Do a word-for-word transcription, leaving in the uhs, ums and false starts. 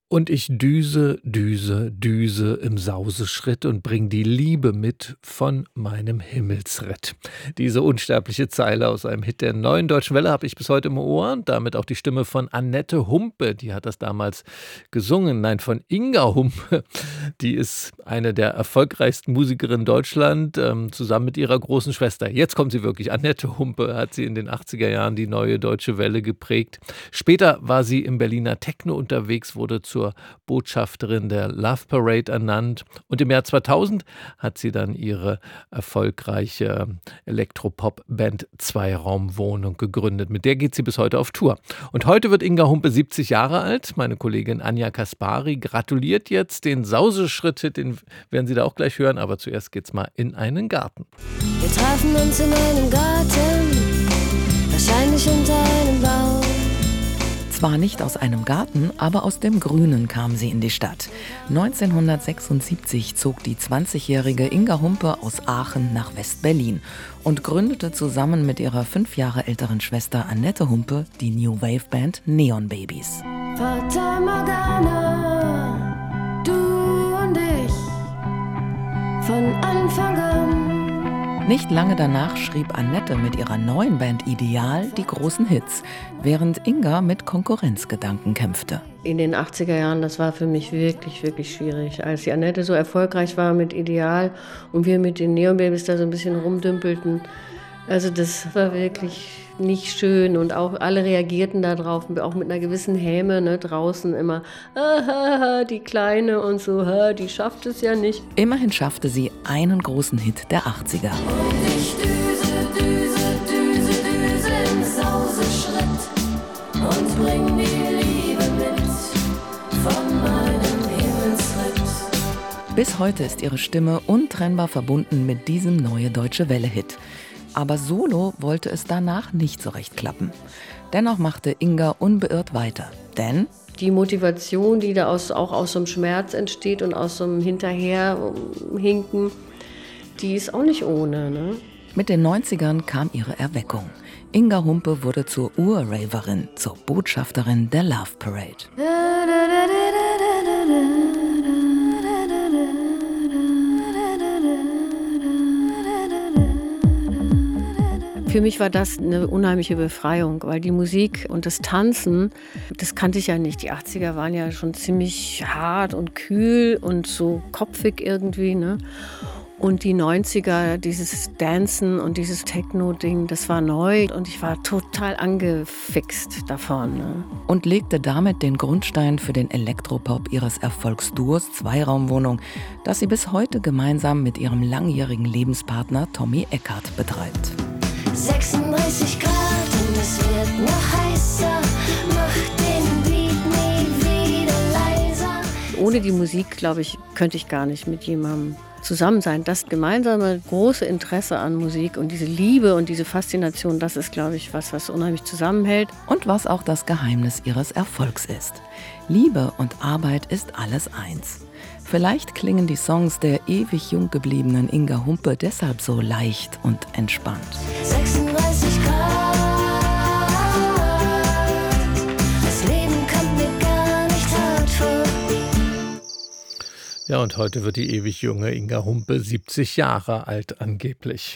Und ich düse, düse, düse im Sauseschritt und bring die Liebe mit von meinem Himmelsritt. Diese unsterbliche Zeile aus einem Hit der Neuen Deutschen Welle habe ich bis heute im Ohr und damit auch die Stimme von Annette Humpe, die hat das damals gesungen. Nein, von Inga Humpe, die ist eine der erfolgreichsten Musikerinnen Deutschland, ähm, zusammen mit ihrer großen Schwester. Jetzt kommt sie wirklich. Annette Humpe hat sie in den achtziger Jahren die Neue Deutsche Welle geprägt. Später war sie im Berliner Techno unterwegs, wurde zur Botschafterin der Love Parade ernannt und im Jahr zweitausend hat sie dann ihre erfolgreiche Elektropop-Band Zweiraumwohnung gegründet. Mit der geht sie bis heute auf Tour. Und heute wird Inga Humpe siebzig Jahre alt. Meine Kollegin Anja Kaspari gratuliert jetzt den Sauseschritt-Hit, den werden Sie da auch gleich hören, aber zuerst geht's mal in einen Garten. Wir trafen uns in einem Garten, wahrscheinlich unter einem Baum. Zwar nicht aus einem Garten, aber aus dem Grünen kam sie in die Stadt. neunzehnhundertsechsundsiebzig zog die zwanzigjährige Inga Humpe aus Aachen nach West-Berlin und gründete zusammen mit ihrer fünf Jahre älteren Schwester Annette Humpe die New Wave Band Neon Babies. Fata Morgana, du und ich, von Anfang an. Nicht lange danach schrieb Annette mit ihrer neuen Band Ideal die großen Hits, während Inga mit Konkurrenzgedanken kämpfte. In den achtziger Jahren, das war für mich wirklich, wirklich schwierig. Als die Annette so erfolgreich war mit Ideal und wir mit den Neon Babies da so ein bisschen rumdümpelten, also das war wirklich nicht schön und auch alle reagierten darauf, auch mit einer gewissen Häme, ne, draußen immer, ah, die Kleine und so, ah, die schafft es ja nicht. Immerhin schaffte sie einen großen Hit der achtziger. Und ich düse, düse, düse, düse im Sauseschritt und bring die Liebe mit von meinem Himmelsritt. Bis heute ist ihre Stimme untrennbar verbunden mit diesem Neue Deutsche Welle-Hit. Aber solo wollte es danach nicht so recht klappen. Dennoch machte Inga unbeirrt weiter. Denn die Motivation, die da aus, auch aus so einem Schmerz entsteht und aus so einem Hinterherhinken, die ist auch nicht ohne, ne? Mit den neunzigern kam ihre Erweckung. Inga Humpe wurde zur Ur-Raverin, zur Botschafterin der Love Parade. Für mich war das eine unheimliche Befreiung, weil die Musik und das Tanzen, das kannte ich ja nicht. Die achtziger waren ja schon ziemlich hart und kühl und so kopfig irgendwie, ne? Und die neunziger, dieses Dancen und dieses Techno-Ding, das war neu und ich war total angefixt davon, ne? Und legte damit den Grundstein für den Elektropop ihres Erfolgsduos Zweiraumwohnung, das sie bis heute gemeinsam mit ihrem langjährigen Lebenspartner Tommy Eckhardt betreibt. sechsunddreißig Grad und es wird noch heißer, mach den Beat nie wieder leiser. Ohne die Musik, glaube ich, könnte ich gar nicht mit jemandem zusammen sein. Das gemeinsame große Interesse an Musik und diese Liebe und diese Faszination, das ist, glaube ich, was, was unheimlich zusammenhält. Und was auch das Geheimnis ihres Erfolgs ist. Liebe und Arbeit ist alles eins. Vielleicht klingen die Songs der ewig jung gebliebenen Inga Humpe deshalb so leicht und entspannt. sechsunddreißig Grad, das Leben kommt mir gar nicht hart vor. Ja, und heute wird die ewig junge Inga Humpe siebzig Jahre alt angeblich.